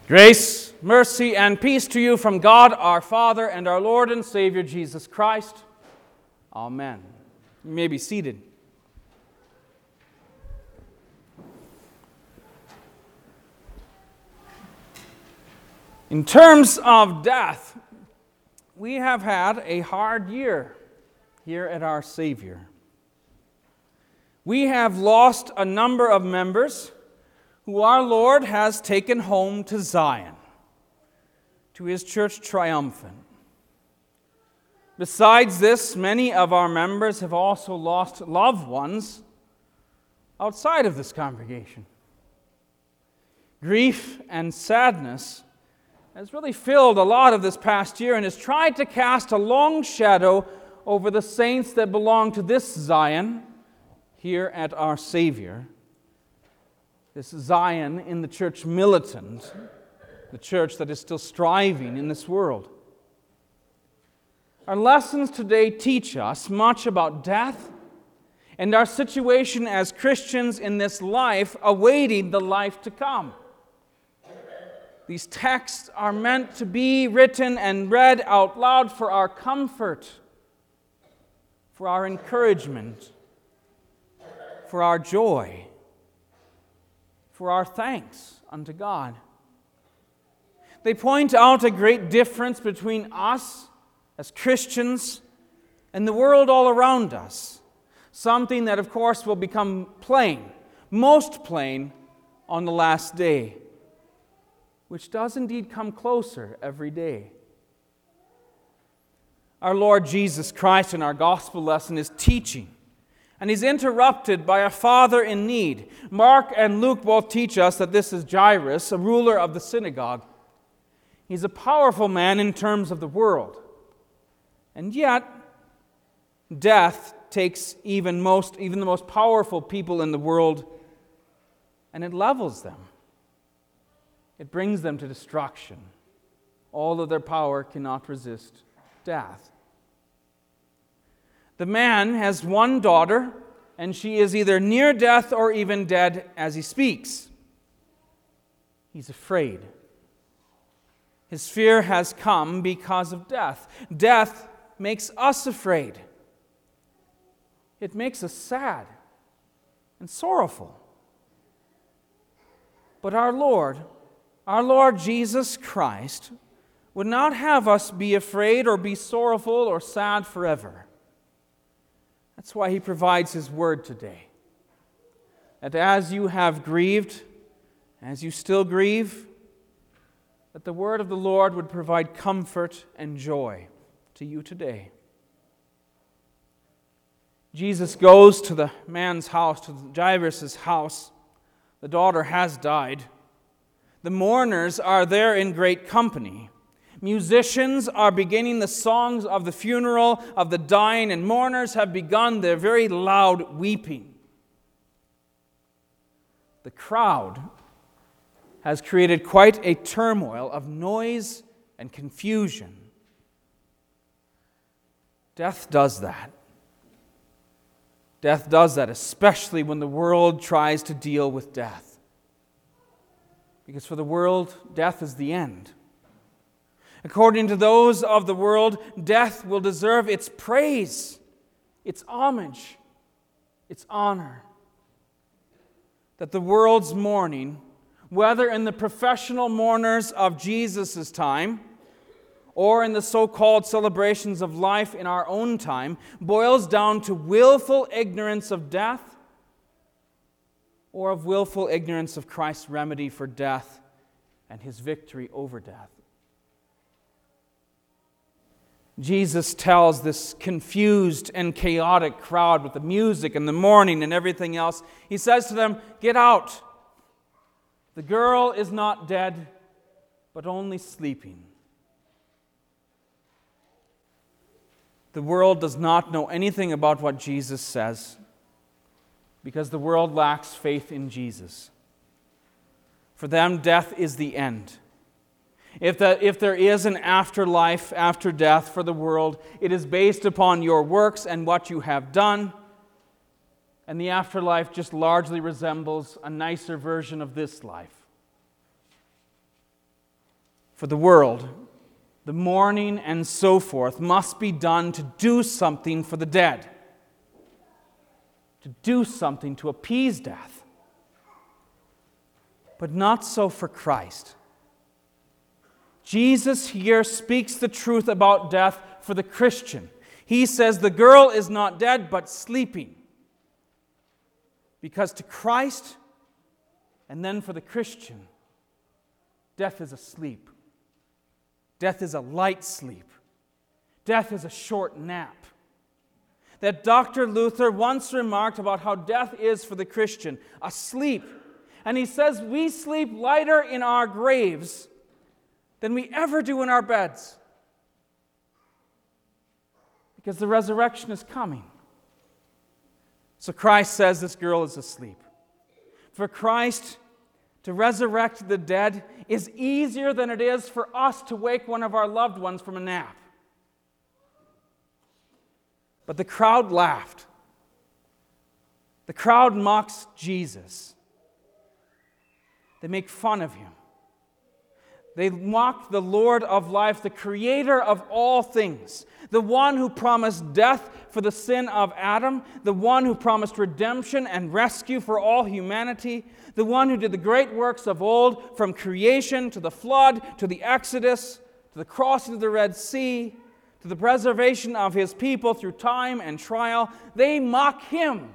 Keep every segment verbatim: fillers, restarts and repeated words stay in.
Grace, mercy, and peace to you from God our Father and our Lord and Savior Jesus Christ. Amen. You may be seated. In terms of death, we have had a hard year here at our Savior. We have lost a number of members who our Lord has taken home to Zion, to His church triumphant. Besides this, many of our members have also lost loved ones outside of this congregation. Grief and sadness has really filled a lot of this past year and has tried to cast a long shadow over the saints that belong to this Zion here at our Savior. This Zion in the church militant, the church that is still striving in this world. Our lessons today teach us much about death and our situation as Christians in this life awaiting the life to come. These texts are meant to be written and read out loud for our comfort, for our encouragement, for our joy, for our thanks unto God. They point out a great difference between us as Christians and the world all around us. Something that, of course, will become plain, most plain, on the last day, which does indeed come closer every day. Our Lord Jesus Christ in our gospel lesson is teaching, and He's interrupted by a father in need. Mark and Luke both teach us that this is Jairus, a ruler of the synagogue. He's a powerful man in terms of the world. And yet, death takes even most, even the most powerful people in the world, and it levels them. It brings them to destruction. All of their power cannot resist death. The man has one daughter, and she is either near death or even dead as he speaks. He's afraid. His fear has come because of death. Death makes us afraid. It makes us sad and sorrowful. But our Lord, our Lord Jesus Christ, would not have us be afraid or be sorrowful or sad forever. That's why He provides His word today. That as you have grieved, as you still grieve, that the word of the Lord would provide comfort and joy to you today. Jesus goes to the man's house, to Jairus' house. The daughter has died. The mourners are there in great company. Musicians are beginning the songs of the funeral of the dying, and mourners have begun their very loud weeping. The crowd has created quite a turmoil of noise and confusion. Death does that. Death does that, especially when the world tries to deal with death. Because for the world, death is the end. According to those of the world, death will deserve its praise, its homage, its honor. That the world's mourning, whether in the professional mourners of Jesus' time or in the so-called celebrations of life in our own time, boils down to willful ignorance of death or of willful ignorance of Christ's remedy for death and His victory over death. Jesus tells this confused and chaotic crowd with the music and the mourning and everything else, He says to them, "Get out. The girl is not dead, but only sleeping." The world does not know anything about what Jesus says because the world lacks faith in Jesus. For them, death is the end. If, that, if there is an afterlife after death for the world, it is based upon your works and what you have done. And the afterlife just largely resembles a nicer version of this life. for the world, the mourning and so forth must be done to do something for the dead, to do something to appease death. But not so for Christ. Jesus here speaks the truth about death for the Christian. He says the girl is not dead but sleeping. Because to Christ, and then for the Christian, death is a sleep. Death is a light sleep. Death is a short nap. That Doctor Luther once remarked about how death is for the Christian, a sleep. And he says we sleep lighter in our graves than we ever do in our beds. Because the resurrection is coming. So Christ says this girl is asleep. For Christ to resurrect the dead is easier than it is for us to wake one of our loved ones from a nap. But the crowd laughed. The crowd mocks Jesus. They make fun of him. They mock the Lord of life, the creator of all things, the one who promised death for the sin of Adam, the one who promised redemption and rescue for all humanity, the one who did the great works of old, from creation to the flood, to the Exodus, to the crossing of the Red Sea, to the preservation of his people through time and trial. They mock him.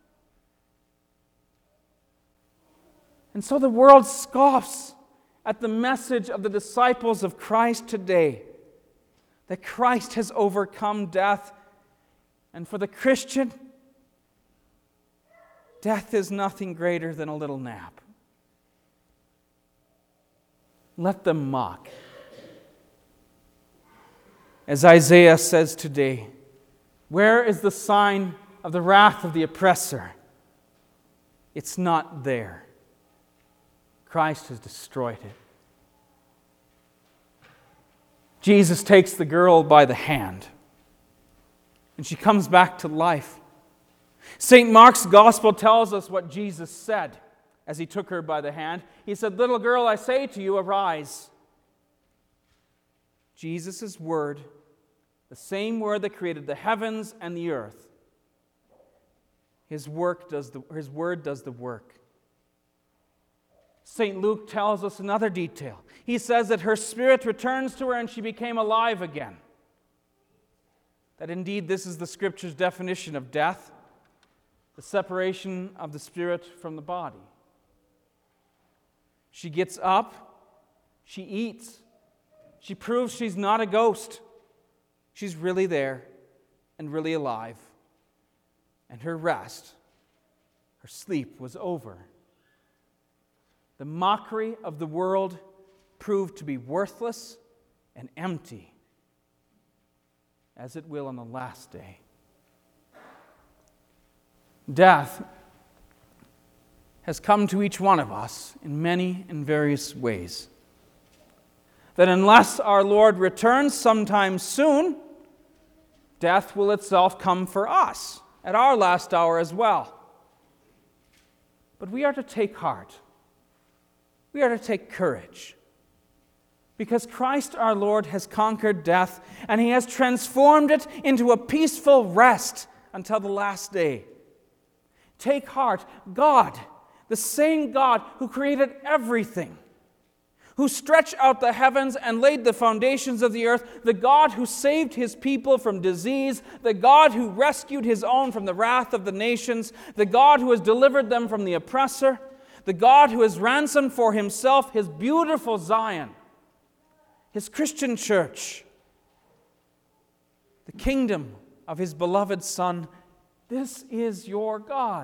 And so the world scoffs at the message of the disciples of Christ today, that Christ has overcome death. And for the Christian, death is nothing greater than a little nap. Let them mock. As Isaiah says today, where is the sign of the wrath of the oppressor? It's not there. Christ has destroyed it. Jesus takes the girl by the hand, and she comes back to life. Saint Mark's Gospel tells us what Jesus said as he took her by the hand. He said, "Little girl, I say to you, arise." Jesus' word, the same word that created the heavens and the earth, his work does the, his word does the work. Saint Luke tells us another detail. He says that her spirit returns to her and she became alive again. That indeed this is the Scripture's definition of death, the separation of the spirit from the body. She gets up, she eats, she proves she's not a ghost. She's really there and really alive. And her rest, her sleep was over. The mockery of the world proved to be worthless and empty, as it will on the last day. Death has come to each one of us in many and various ways. That unless our Lord returns sometime soon, death will itself come for us at our last hour as well. But we are to take heart. We are to take courage, because Christ our Lord has conquered death, and He has transformed it into a peaceful rest until the last day. Take heart. God, the same God who created everything, who stretched out the heavens and laid the foundations of the earth, the God who saved His people from disease, the God who rescued His own from the wrath of the nations, the God who has delivered them from the oppressor, the God who has ransomed for Himself His beautiful Zion, His Christian church, the kingdom of His beloved Son. This is your God.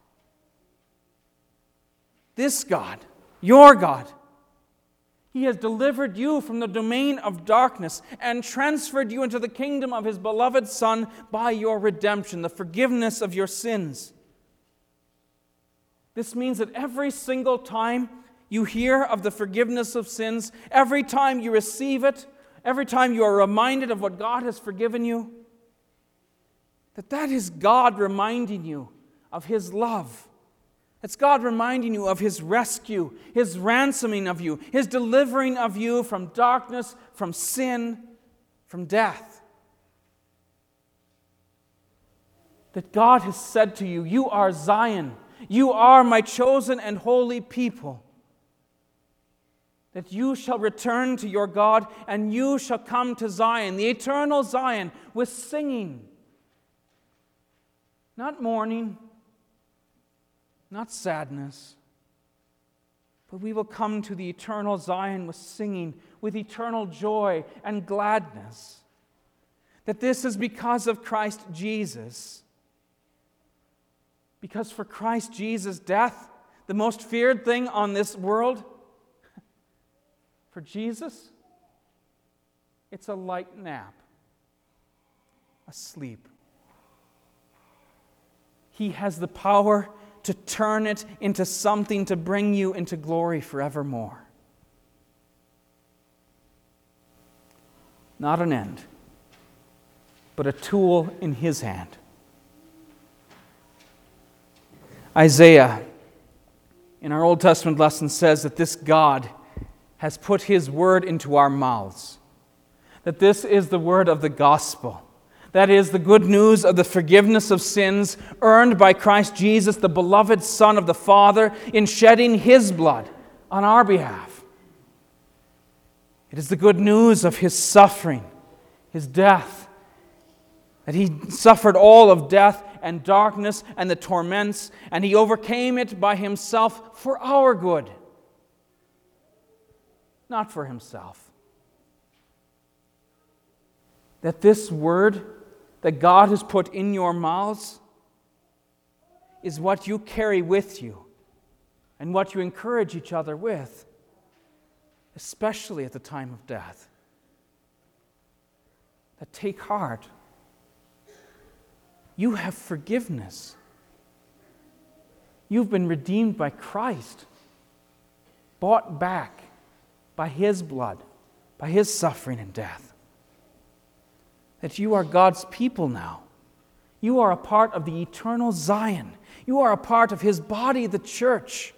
This God, your God, He has delivered you from the domain of darkness and transferred you into the kingdom of His beloved Son by your redemption, the forgiveness of your sins. This means that every single time you hear of the forgiveness of sins, every time you receive it, every time you are reminded of what God has forgiven you, that that is God reminding you of His love, It's God reminding you of His rescue, His ransoming of you, His delivering of you from darkness, from sin, from death. That God has said to you, you are Zion. You are my chosen and holy people. That you shall return to your God and you shall come to Zion, the eternal Zion, with singing. Not mourning, not sadness, but we will come to the eternal Zion with singing, with eternal joy and gladness. That this is because of Christ Jesus. Because for Christ Jesus' death, the most feared thing on this world, for Jesus, it's a light nap, a sleep. He has the power to turn it into something to bring you into glory forevermore. Not an end, but a tool in His hand. Isaiah, in our Old Testament lesson, says that this God has put His word into our mouths. That this is the word of the gospel. That is the good news of the forgiveness of sins earned by Christ Jesus, the beloved Son of the Father, in shedding His blood on our behalf. It is the good news of His suffering, His death, that He suffered all of death and darkness and the torments, and He overcame it by Himself for our good, not for Himself. That this word that God has put in your mouths is what you carry with you and what you encourage each other with, especially at the time of death. That take heart. You have forgiveness. You've been redeemed by Christ, bought back by His blood, by His suffering and death. That you are God's people now. You are a part of the eternal Zion. You are a part of His body, the church.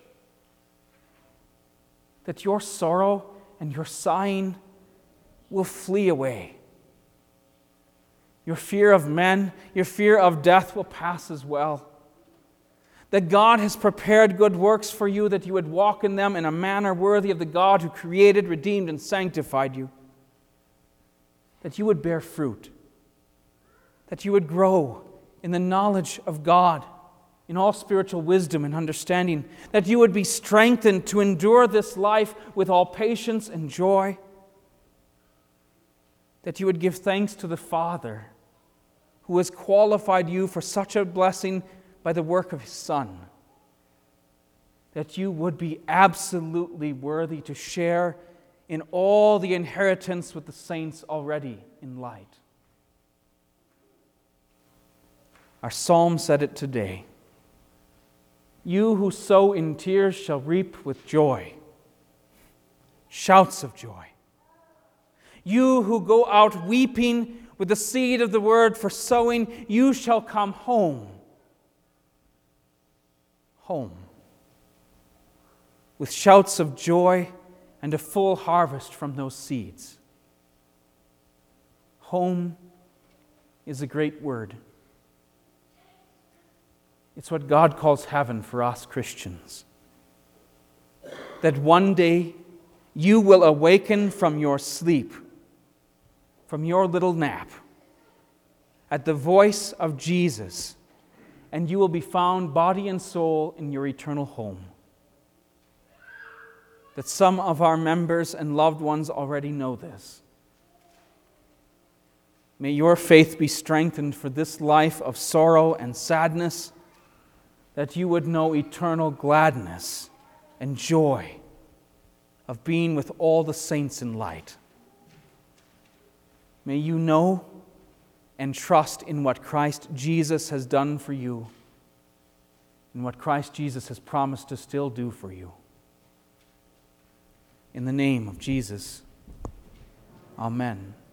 That your sorrow and your sighing will flee away. Your fear of men, your fear of death will pass as well. That God has prepared good works for you, that you would walk in them in a manner worthy of the God who created, redeemed, and sanctified you. That you would bear fruit. That you would grow in the knowledge of God, in all spiritual wisdom and understanding. That you would be strengthened to endure this life with all patience and joy. That you would give thanks to the Father who has qualified you for such a blessing by the work of His Son. That you would be absolutely worthy to share in all the inheritance with the saints already in light. Our psalm said it today. You who sow in tears shall reap with joy. Shouts of joy. You who go out weeping with the seed of the word for sowing, you shall come home. Home. With shouts of joy and a full harvest from those seeds. Home is a great word. It's what God calls heaven for us Christians. That one day you will awaken from your sleep, from your little nap, at the voice of Jesus, and you will be found body and soul in your eternal home. That some of our members and loved ones already know this. May your faith be strengthened for this life of sorrow and sadness, that you would know eternal gladness and joy of being with all the saints in light. May you know and trust in what Christ Jesus has done for you and what Christ Jesus has promised to still do for you. In the name of Jesus, amen.